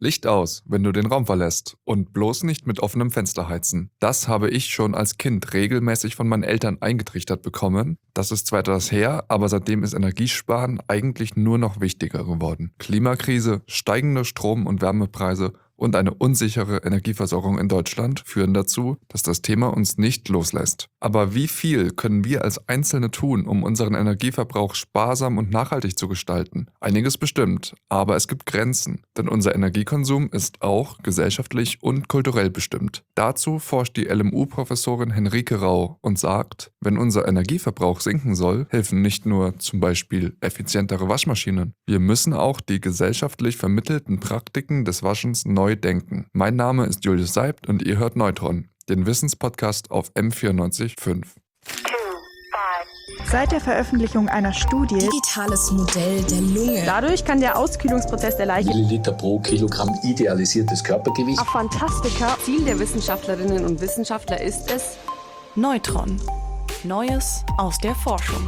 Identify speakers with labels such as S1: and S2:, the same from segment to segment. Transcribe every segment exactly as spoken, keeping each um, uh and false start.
S1: Licht aus, wenn du den Raum verlässt und bloß nicht mit offenem Fenster heizen. Das habe ich schon als Kind regelmäßig von meinen Eltern eingetrichtert bekommen. Das ist zwar etwas her, aber seitdem ist Energiesparen eigentlich nur noch wichtiger geworden. Klimakrise, steigende Strom- und Wärmepreise und eine unsichere Energieversorgung in Deutschland führen dazu, dass das Thema uns nicht loslässt. Aber wie viel können wir als Einzelne tun, um unseren Energieverbrauch sparsam und nachhaltig zu gestalten? Einiges bestimmt, aber es gibt Grenzen, denn unser Energiekonsum ist auch gesellschaftlich und kulturell bestimmt. Dazu forscht die L M U-Professorin Henrike Rau und sagt, wenn unser Energieverbrauch sinken soll, helfen nicht nur zum Beispiel effizientere Waschmaschinen. Wir müssen auch die gesellschaftlich vermittelten Praktiken des Waschens neu denken. Mein Name ist Julius Seibt und ihr hört Neutron, den Wissenspodcast auf M vierundneunzig Komma fünf.
S2: Seit der Veröffentlichung einer Studie
S3: Digitales Modell der Lunge.
S2: Dadurch kann der Auskühlungsprozess der Leiche
S4: Milliliter pro Kilogramm idealisiertes Körpergewicht.
S2: auf Fantastika.
S5: Ziel der Wissenschaftlerinnen und Wissenschaftler ist es,
S6: Neutron. Neues aus der Forschung.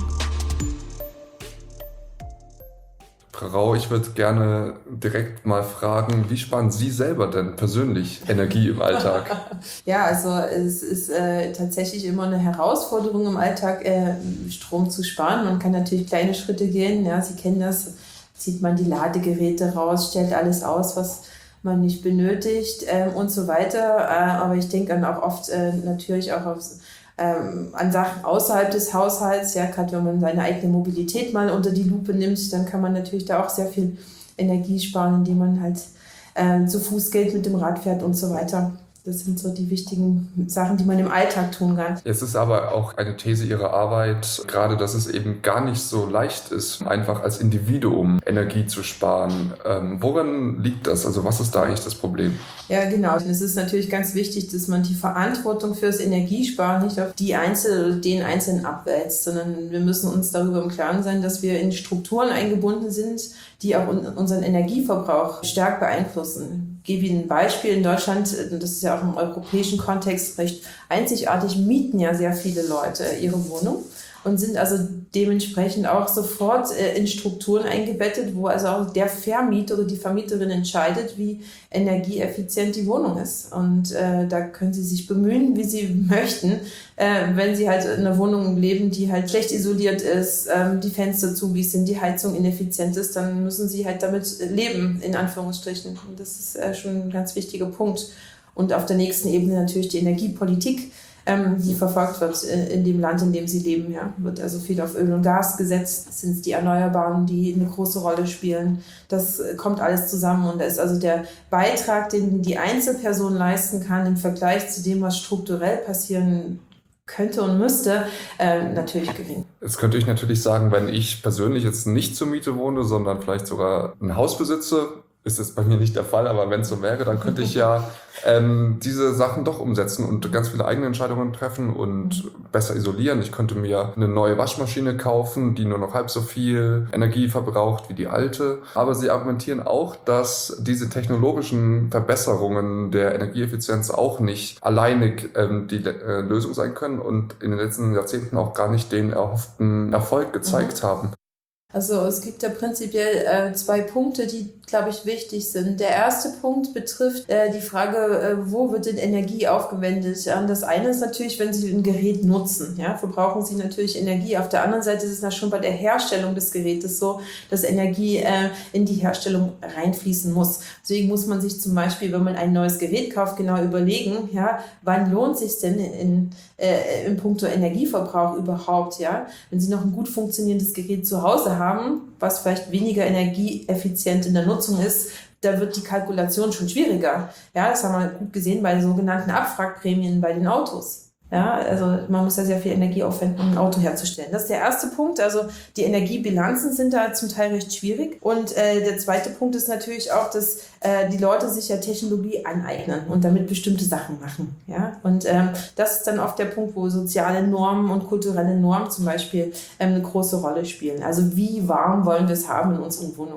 S1: Frau Rau, ich würde gerne direkt mal fragen, wie sparen Sie selber denn persönlich Energie im Alltag?
S7: Ja, also es ist äh, tatsächlich immer eine Herausforderung im Alltag, äh, Strom zu sparen. Man kann natürlich kleine Schritte gehen. Ja, Sie kennen das, zieht man die Ladegeräte raus, stellt alles aus, was man nicht benötigt äh, und so weiter. Äh, aber ich denke dann auch oft äh, natürlich auch aufs Ähm, an Sachen außerhalb des Haushalts, ja, gerade wenn man seine eigene Mobilität mal unter die Lupe nimmt, dann kann man natürlich da auch sehr viel Energie sparen, indem man halt äh, zu Fuß geht, mit dem Rad fährt und so weiter. Das sind so die wichtigen Sachen, die man im Alltag tun kann.
S1: Es ist aber auch eine These Ihrer Arbeit, gerade dass es eben gar nicht so leicht ist, einfach als Individuum Energie zu sparen. Ähm, woran liegt das? Also was ist da eigentlich das Problem?
S7: Ja, genau. Es ist natürlich ganz wichtig, dass man die Verantwortung fürs Energiesparen nicht auf die Einzelnen oder den Einzelnen abwälzt, sondern wir müssen uns darüber im Klaren sein, dass wir in Strukturen eingebunden sind, die auch unseren Energieverbrauch stark beeinflussen. Ich gebe Ihnen ein Beispiel. In Deutschland, das ist ja auch im europäischen Kontext recht einzigartig, mieten ja sehr viele Leute ihre Wohnung und sind also dementsprechend auch sofort in Strukturen eingebettet, wo also auch der Vermieter oder die Vermieterin entscheidet, wie energieeffizient die Wohnung ist. Und äh, da können Sie sich bemühen, wie Sie möchten. Äh, wenn Sie halt in einer Wohnung leben, die halt schlecht isoliert ist, ähm, die Fenster zu sind, die Heizung ineffizient ist, dann müssen Sie halt damit leben, in Anführungsstrichen. Und das ist äh, schon ein ganz wichtiger Punkt. Und auf der nächsten Ebene natürlich die Energiepolitik, ähm, die verfolgt wird äh, in dem Land, in dem sie leben. Ja. Wird also viel auf Öl und Gas gesetzt, das sind die Erneuerbaren, die eine große Rolle spielen. Das äh, kommt alles zusammen und da ist also der Beitrag, den die Einzelperson leisten kann im Vergleich zu dem, was strukturell passieren könnte und müsste, äh, natürlich gering.
S1: Jetzt könnte ich natürlich sagen, wenn ich persönlich jetzt nicht zur Miete wohne, sondern vielleicht sogar ein Haus besitze, ist das bei mir nicht der Fall, aber wenn es so wäre, dann könnte ich ja ähm, diese Sachen doch umsetzen und ganz viele eigene Entscheidungen treffen und besser isolieren. Ich könnte mir eine neue Waschmaschine kaufen, die nur noch halb so viel Energie verbraucht wie die alte. Aber sie argumentieren auch, dass diese technologischen Verbesserungen der Energieeffizienz auch nicht alleinig ähm, die äh, Lösung sein können und in den letzten Jahrzehnten auch gar nicht den erhofften Erfolg gezeigt mhm. haben.
S7: Also es gibt ja prinzipiell äh, zwei Punkte, die, glaube ich, wichtig sind. Der erste Punkt betrifft äh, die Frage, äh, wo wird denn Energie aufgewendet? Ja, und das eine ist natürlich, wenn Sie ein Gerät nutzen, ja, verbrauchen Sie natürlich Energie. Auf der anderen Seite ist es na schon bei der Herstellung des Gerätes so, dass Energie äh, in die Herstellung reinfließen muss. Deswegen muss man sich zum Beispiel, wenn man ein neues Gerät kauft, genau überlegen, ja, wann lohnt sich denn in, in, äh, in puncto Energieverbrauch überhaupt? Ja? Wenn Sie noch ein gut funktionierendes Gerät zu Hause haben, was vielleicht weniger energieeffizient in der Nutzung ist, da wird die Kalkulation schon schwieriger. Ja, das haben wir gut gesehen bei den sogenannten Abwrackprämien bei den Autos. Ja, also man muss ja sehr viel Energie aufwenden, um ein Auto herzustellen. Das ist der erste Punkt. Also die Energiebilanzen sind da zum Teil recht schwierig. Und äh, der zweite Punkt ist natürlich auch, dass äh, die Leute sich ja Technologie aneignen und damit bestimmte Sachen machen. Ja, und ähm, das ist dann oft der Punkt, wo soziale Normen und kulturelle Normen zum Beispiel ähm, eine große Rolle spielen. Also wie warm wollen wir es haben in unseren Wohnungen?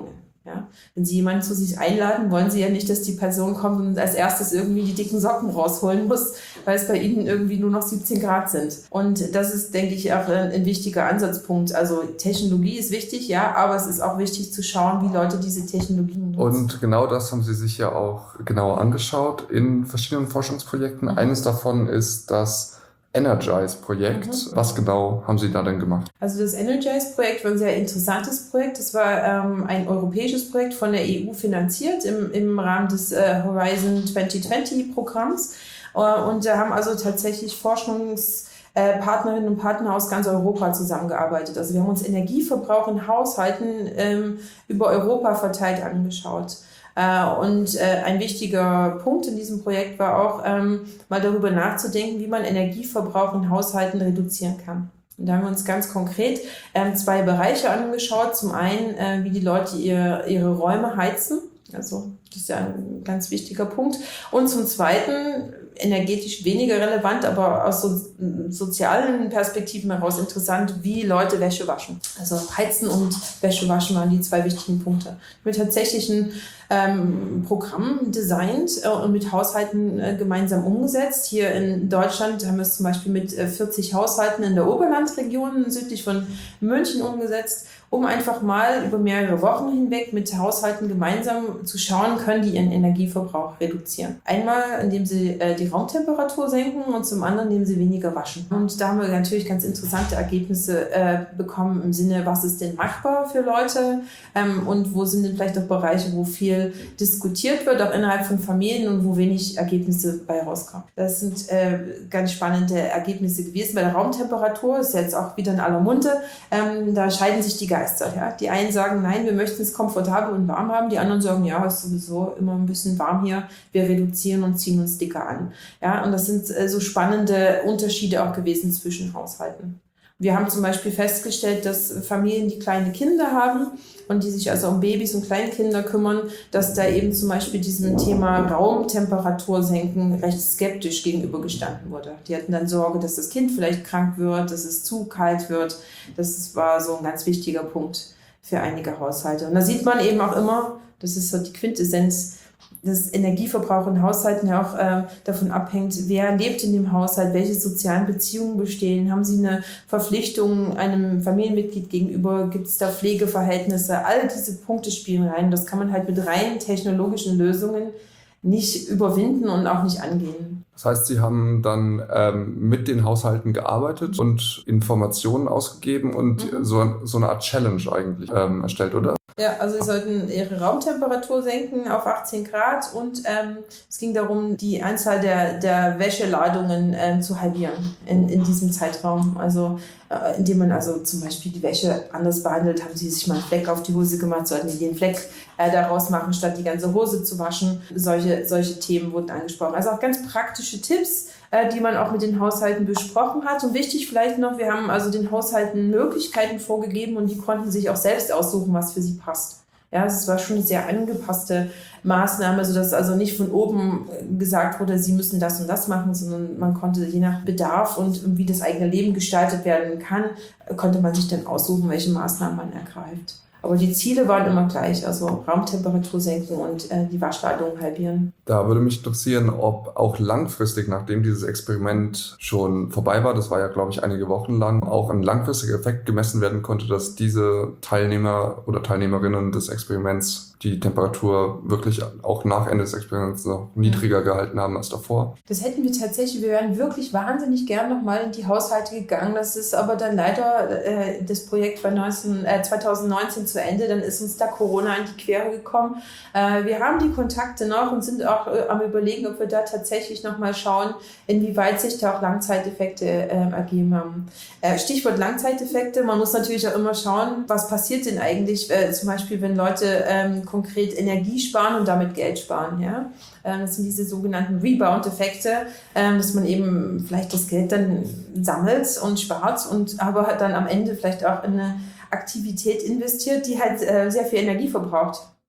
S7: Ja? Wenn Sie jemanden zu sich einladen, wollen Sie ja nicht, dass die Person kommt und als erstes irgendwie die dicken Socken rausholen muss, weil es bei Ihnen irgendwie nur noch siebzehn Grad sind. Und das ist, denke ich, auch ein, ein wichtiger Ansatzpunkt. Also Technologie ist wichtig, ja, aber es ist auch wichtig zu schauen, wie Leute diese Technologien nutzen.
S1: Und genau das haben Sie sich ja auch genauer angeschaut in verschiedenen Forschungsprojekten. Mhm. Eines davon ist das Energize-Projekt. Mhm. Was genau haben Sie da denn gemacht?
S7: Also das Energize-Projekt war ein sehr interessantes Projekt. Das war ähm, ein europäisches Projekt von der E U finanziert im, im Rahmen des äh, Horizon zwanzig zwanzig Programms. Äh, und da haben also tatsächlich Forschungspartnerinnen und Partner aus ganz Europa zusammengearbeitet. Also wir haben uns Energieverbrauch in Haushalten ähm, über Europa verteilt angeschaut. Und äh, ein wichtiger Punkt in diesem Projekt war auch, ähm, mal darüber nachzudenken, wie man Energieverbrauch in Haushalten reduzieren kann. Und da haben wir uns ganz konkret ähm, zwei Bereiche angeschaut. Zum einen, äh, wie die Leute ihr, ihre Räume heizen. Also das ist ja ein ganz wichtiger Punkt. Und zum Zweiten, energetisch weniger relevant, aber aus so, sozialen Perspektiven heraus interessant, wie Leute Wäsche waschen. Also Heizen und Wäsche waschen waren die zwei wichtigen Punkte. Mit tatsächlich ein ähm, Programm designt äh, und mit Haushalten äh, gemeinsam umgesetzt. Hier in Deutschland haben wir es zum Beispiel mit äh, vierzig Haushalten in der Oberlandregion südlich von München umgesetzt, um einfach mal über mehrere Wochen hinweg mit Haushalten gemeinsam zu schauen, können die ihren Energieverbrauch reduzieren. Einmal, indem sie äh, die Raumtemperatur senken und zum anderen, indem sie weniger waschen. Und da haben wir natürlich ganz interessante Ergebnisse äh, bekommen im Sinne, was ist denn machbar für Leute ähm, und wo sind denn vielleicht auch Bereiche, wo viel diskutiert wird, auch innerhalb von Familien und wo wenig Ergebnisse bei rauskommen. Das sind äh, ganz spannende Ergebnisse gewesen. Bei der Raumtemperatur ist jetzt auch wieder in aller Munde. Ähm, da scheiden sich die Geister. Ja? Die einen sagen, nein, wir möchten es komfortabel und warm haben. Die anderen sagen, ja, es ist sowieso immer ein bisschen warm hier. Wir reduzieren und ziehen uns dicker an. Ja? Und das sind äh, so spannende Unterschiede auch gewesen zwischen Haushalten. Wir haben zum Beispiel festgestellt, dass Familien, die kleine Kinder haben und die sich also um Babys und Kleinkinder kümmern, dass da eben zum Beispiel diesem Thema Raumtemperatur senken recht skeptisch gegenübergestanden wurde. Die hatten dann Sorge, dass das Kind vielleicht krank wird, dass es zu kalt wird. Das war so ein ganz wichtiger Punkt für einige Haushalte. Und da sieht man eben auch immer, das ist so die Quintessenz, dass Energieverbrauch in Haushalten ja auch äh, davon abhängt, wer lebt in dem Haushalt, welche sozialen Beziehungen bestehen, haben sie eine Verpflichtung einem Familienmitglied gegenüber, gibt es da Pflegeverhältnisse, all diese Punkte spielen rein. Das kann man halt mit rein technologischen Lösungen nicht überwinden und auch nicht angehen.
S1: Das heißt, Sie haben dann ähm, mit den Haushalten gearbeitet und Informationen ausgegeben und mhm. so, so eine Art Challenge eigentlich ähm, erstellt, oder?
S7: Ja, also sie sollten ihre Raumtemperatur senken auf achtzehn Grad und ähm, es ging darum, die Anzahl der, der Wäscheladungen ähm, zu halbieren in, in diesem Zeitraum. Also äh, indem man also zum Beispiel die Wäsche anders behandelt, haben sie sich mal einen Fleck auf die Hose gemacht, sollten sie den Fleck äh, daraus machen, statt die ganze Hose zu waschen. Solche, solche Themen wurden angesprochen. Also auch ganz praktische Tipps, äh, die man auch mit den Haushalten besprochen hat. Und wichtig vielleicht noch, wir haben also den Haushalten Möglichkeiten vorgegeben und die konnten sich auch selbst aussuchen, was für sie passt. Ja, es war schon eine sehr angepasste Maßnahme, sodass also nicht von oben gesagt wurde, sie müssen das und das machen, sondern man konnte je nach Bedarf und wie das eigene Leben gestaltet werden kann, konnte man sich dann aussuchen, welche Maßnahmen man ergreift. Aber die Ziele waren immer gleich, also Raumtemperatur senken und äh, die Waschladung halbieren.
S1: Da würde mich interessieren, ob auch langfristig, nachdem dieses Experiment schon vorbei war, das war ja, glaube ich, einige Wochen lang, auch ein langfristiger Effekt gemessen werden konnte, dass diese Teilnehmer oder Teilnehmerinnen des Experiments die Temperatur wirklich auch nach Ende des Experiments noch niedriger gehalten haben als davor.
S7: Das hätten wir tatsächlich, wir wären wirklich wahnsinnig gern nochmal in die Haushalte gegangen. Das ist aber dann leider, äh, das Projekt war neunzehn, äh, zwanzig neunzehn zu Ende, dann ist uns da Corona in die Quere gekommen. Äh, wir haben die Kontakte noch und sind auch äh, am Überlegen, ob wir da tatsächlich nochmal schauen, inwieweit sich da auch Langzeiteffekte äh, ergeben haben. Äh, Stichwort Langzeiteffekte, man muss natürlich auch immer schauen, was passiert denn eigentlich, äh, zum Beispiel, wenn Leute ähm, konkret Energie sparen und damit Geld sparen. Ja? Ähm, das sind diese sogenannten Rebound-Effekte, ähm, dass man eben vielleicht das Geld dann sammelt und spart und aber dann am Ende vielleicht auch in eine Aktivität investiert, die halt äh, sehr viel Energie verbraucht.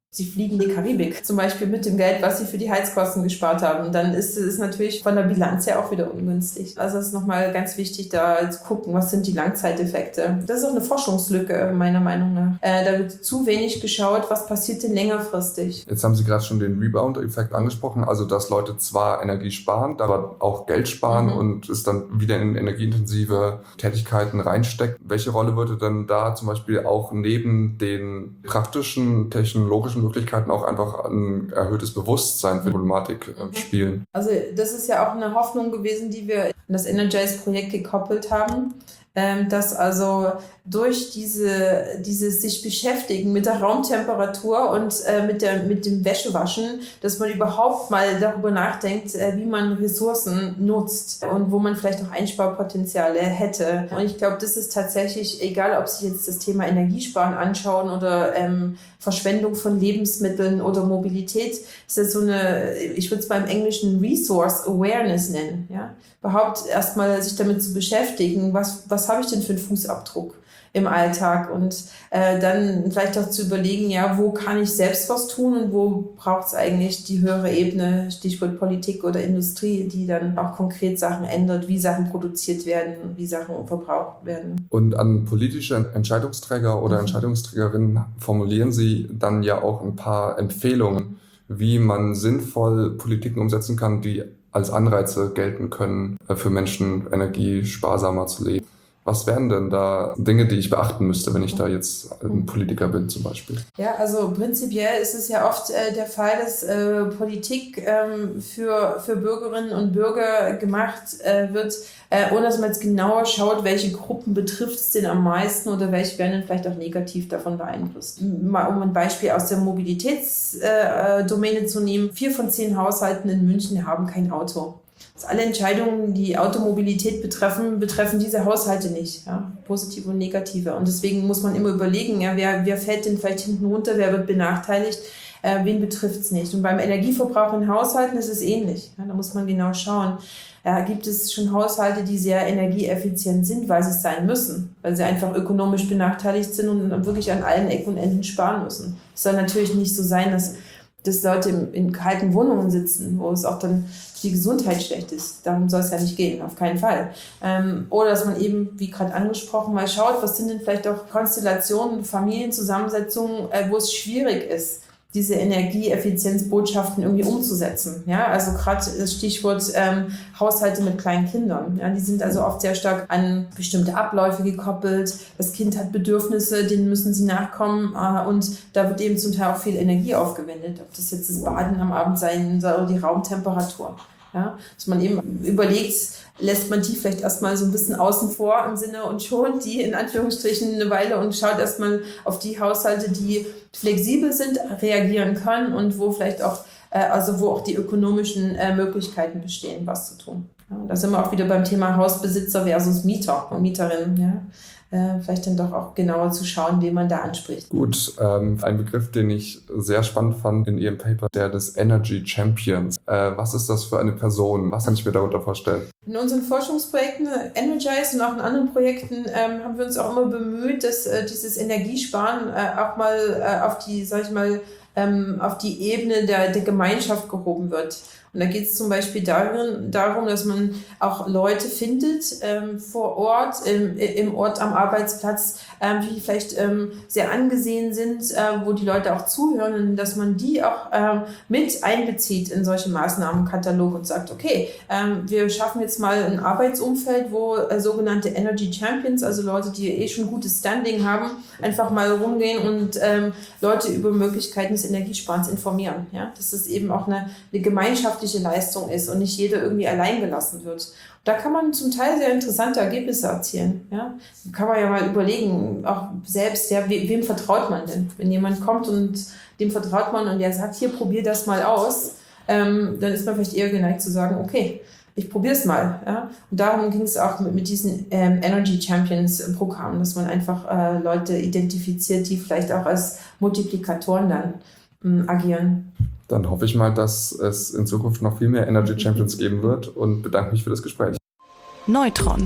S7: Sie fliegen in die Karibik, zum Beispiel mit dem Geld, was sie für die Heizkosten gespart haben. Dann ist es natürlich von der Bilanz her auch wieder ungünstig. Also es ist nochmal ganz wichtig, da zu gucken, was sind die Langzeiteffekte. Das ist auch eine Forschungslücke, meiner Meinung nach. Äh, da wird zu wenig geschaut, was passiert denn längerfristig.
S1: Jetzt haben Sie gerade schon den Rebound-Effekt angesprochen, also dass Leute zwar Energie sparen, aber auch Geld sparen mhm. und es dann wieder in energieintensive Tätigkeiten reinsteckt. Welche Rolle würde denn da zum Beispiel auch neben den praktischen, technologischen Möglichkeiten auch einfach ein erhöhtes Bewusstsein für die Problematik äh, spielen?
S7: Also das ist ja auch eine Hoffnung gewesen, die wir an das Energize-Projekt gekoppelt haben, ähm, dass also durch diese, dieses sich beschäftigen mit der Raumtemperatur und äh, mit, der, mit dem Wäschewaschen, dass man überhaupt mal darüber nachdenkt, äh, wie man Ressourcen nutzt und wo man vielleicht auch Einsparpotenziale hätte. Und ich glaube, das ist tatsächlich, egal ob Sie jetzt das Thema Energiesparen anschauen oder ähm, Verschwendung von Lebensmitteln oder Mobilität, ist das so eine, ich würde es beim Englischen Resource Awareness nennen. Ja? Überhaupt erstmal sich damit zu beschäftigen, was, was habe ich denn für einen Fußabdruck im Alltag und äh, dann vielleicht auch zu überlegen, ja, wo kann ich selbst was tun und wo braucht es eigentlich die höhere Ebene, Stichwort Politik oder Industrie, die dann auch konkret Sachen ändert, wie Sachen produziert werden, wie Sachen verbraucht werden.
S1: Und an politische Entscheidungsträger oder mhm. Entscheidungsträgerinnen formulieren Sie dann ja auch ein paar Empfehlungen, wie man sinnvoll Politiken umsetzen kann, die als Anreize gelten können, für Menschen energiesparsamer zu leben. Was wären denn da Dinge, die ich beachten müsste, wenn ich da jetzt ein Politiker bin zum Beispiel?
S7: Ja, also prinzipiell ist es ja oft äh, der Fall, dass äh, Politik ähm, für, für Bürgerinnen und Bürger gemacht äh, wird, äh, ohne dass man jetzt genauer schaut, welche Gruppen betrifft es denn am meisten oder welche werden dann vielleicht auch negativ davon beeinflusst. Mal um ein Beispiel aus der Mobilitätsdomäne äh, zu nehmen. Vier von zehn Haushalten in München haben kein Auto. Alle Entscheidungen, die Automobilität betreffen, betreffen diese Haushalte nicht, ja, positive und negative. Und deswegen muss man immer überlegen, ja, wer, wer fällt denn vielleicht hinten runter, wer wird benachteiligt, äh, wen betrifft es nicht. Und beim Energieverbrauch in Haushalten ist es ähnlich. Ja, da muss man genau schauen. Ja, gibt es schon Haushalte, die sehr energieeffizient sind, weil sie es sein müssen, weil sie einfach ökonomisch benachteiligt sind und wirklich an allen Ecken und Enden sparen müssen. Es soll natürlich nicht so sein, dass dass Leute in, in kalten Wohnungen sitzen, wo es auch dann für die Gesundheit schlecht ist. Darum soll es ja nicht gehen, auf keinen Fall. Ähm, oder dass man eben, wie gerade angesprochen, mal schaut, was sind denn vielleicht auch Konstellationen, Familienzusammensetzungen, äh, wo es schwierig ist, diese Energieeffizienzbotschaften irgendwie umzusetzen. Ja, also gerade das Stichwort ähm, Haushalte mit kleinen Kindern. Ja, die sind also oft sehr stark an bestimmte Abläufe gekoppelt. Das Kind hat Bedürfnisse, denen müssen sie nachkommen äh, und da wird eben zum Teil auch viel Energie aufgewendet. Ob das jetzt das Baden am Abend sein soll oder die Raumtemperatur. Ja, dass man eben überlegt, lässt man die vielleicht erstmal so ein bisschen außen vor im Sinne und schont die in Anführungsstrichen eine Weile und schaut erstmal auf die Haushalte, die flexibel sind, reagieren können und wo vielleicht auch, äh, also wo auch die ökonomischen äh, Möglichkeiten bestehen, was zu tun. Ja, da sind wir auch wieder beim Thema Hausbesitzer versus Mieter und Mieterinnen. Ja. Äh, vielleicht dann doch auch genauer zu schauen, wen man da anspricht.
S1: Gut, ähm, ein Begriff, den ich sehr spannend fand in Ihrem Paper, der des Energy Champions. Äh, was ist das für eine Person? Was kann ich mir darunter vorstellen?
S7: In unseren Forschungsprojekten Energize und auch in anderen Projekten ähm, haben wir uns auch immer bemüht, dass äh, dieses Energiesparen äh, auch mal äh, auf die, sag ich mal, ähm, auf die Ebene der, der Gemeinschaft gehoben wird. Und da geht es zum Beispiel darin, darum, dass man auch Leute findet ähm, vor Ort, im, im Ort am Arbeitsplatz, ähm, die vielleicht ähm, sehr angesehen sind, äh, wo die Leute auch zuhören und dass man die auch ähm, mit einbezieht in solche Maßnahmenkatalog und sagt, okay, ähm, wir schaffen jetzt mal ein Arbeitsumfeld, wo äh, sogenannte Energy Champions, also Leute, die eh schon gutes Standing haben, einfach mal rumgehen und ähm, Leute über Möglichkeiten des Energiesparens informieren. Ja? Dass es eben auch eine, eine Gemeinschaft Leistung ist und nicht jeder irgendwie allein gelassen wird. Da kann man zum Teil sehr interessante Ergebnisse erzielen. Ja? Da kann man ja mal überlegen, auch selbst, ja, we, wem vertraut man denn? Wenn jemand kommt und dem vertraut man und der sagt, hier, probier das mal aus, ähm, dann ist man vielleicht eher geneigt zu sagen, okay, ich probiere es mal. Ja? Und darum ging es auch mit, mit diesen ähm, Energy Champions Programmen, dass man einfach äh, Leute identifiziert, die vielleicht auch als Multiplikatoren dann ähm, agieren.
S1: Dann hoffe ich mal, dass es in Zukunft noch viel mehr Energy Champions geben wird und bedanke mich für das Gespräch.
S6: Neutron.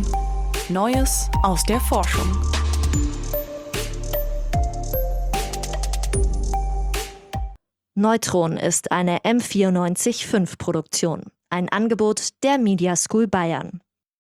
S6: Neues aus der Forschung.
S8: Neutron ist eine M vierundneunzig Komma fünf Produktion. Ein Angebot der Media School Bayern.